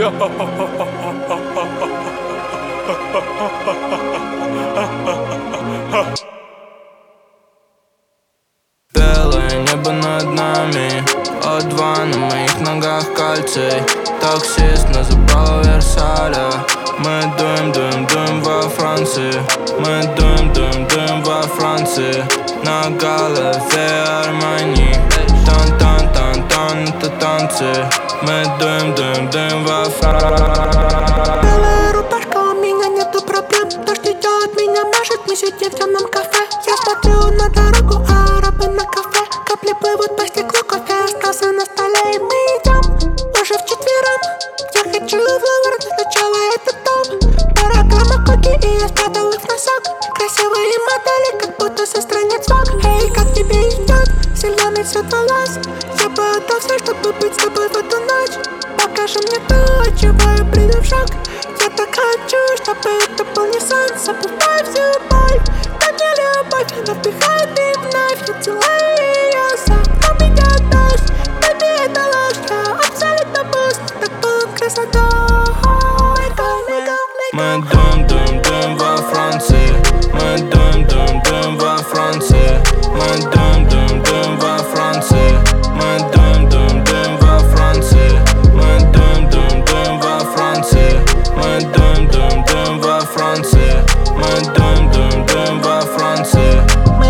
Белое небо над нами, О2 на моих ногах кальций. Таксист нас забрал в Версаля. Мы дуем во Франции. Мы дуем во Франции. На голове Армани. Тан-тан-тан-тан, это танцы. Мы дуем во Франции. Белая рубашка, у меня нету проблем. Дождь идет, меня мажет, мы сидим в темном кафе. Я смотрю на дорогу, а арабы на кафе. Капли плывут по стеклу, кофе остался на столе. И мы идем уже вчетвером. Я хочу в Лувр, но сначала это дом. Пара граммов коки, и я спрятал их в носок. Красивые модели, как будто со страниц Vogue. Эй, как тебе идет зеленый цвет волос? Я бы отдал все, чтобы быть с тобой в эту ночь. Покажи мне то, от чего я приду в шок. Я так хочу, чтобы это был не сон. Забывай всю боль, дай мне любовь. Она вдыхает и вновь я целую ее. За окном идет дождь, baby, это ложь. Я абсолютно пуст, так полон красотой. Мы дуем во Франции. Мы дуем во Франции. Мы дуем во Франции. Мы дуем во Франции. Мы дуем во Франции. Мы дуем во Франции. Мы дуем во Франции.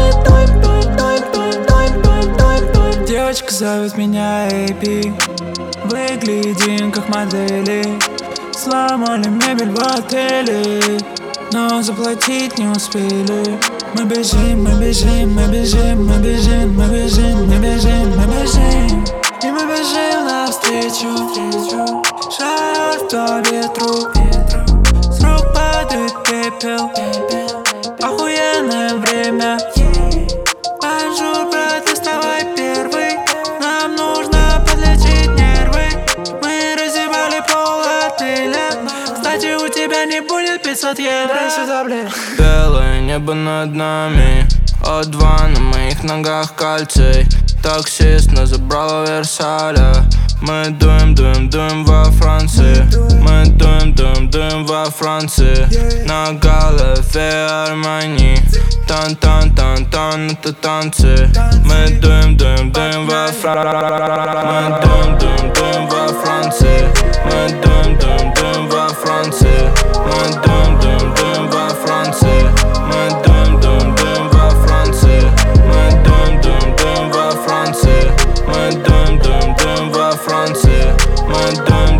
Девочка зовет меня AB. Выглядим как модели. Сломали мебель в отеле, но заплатить не успели. Мы бежим, мы бежим, мы бежим, мы бежим, мы бежим, мы бежим, мы бежим. И мы бежим навстречу. Шар по ветру. С рук падает пепел. Охуенное время. Бонжур, брат, доставай первый. Нам нужно подлечить нервы. Мы разъебали пол отеля. Кстати, у тебя не будет 500 евро. Сюда, блин. Белое небо над нами, О2 на моих ногах кальций. Таксист нас забрал в Версаля. Мы дуем во Франции. Мы дуем во Франции. На голове Армани. Тан-тан-тан-тан, это танцы. Мы дуем во Франции. Мы дуем во Франции. Мы дуем во Франции. Мы дуем во Франции. Мы дуем во Франции. Мы дуем во Франции. Мы дуем во Франции. Мы дуем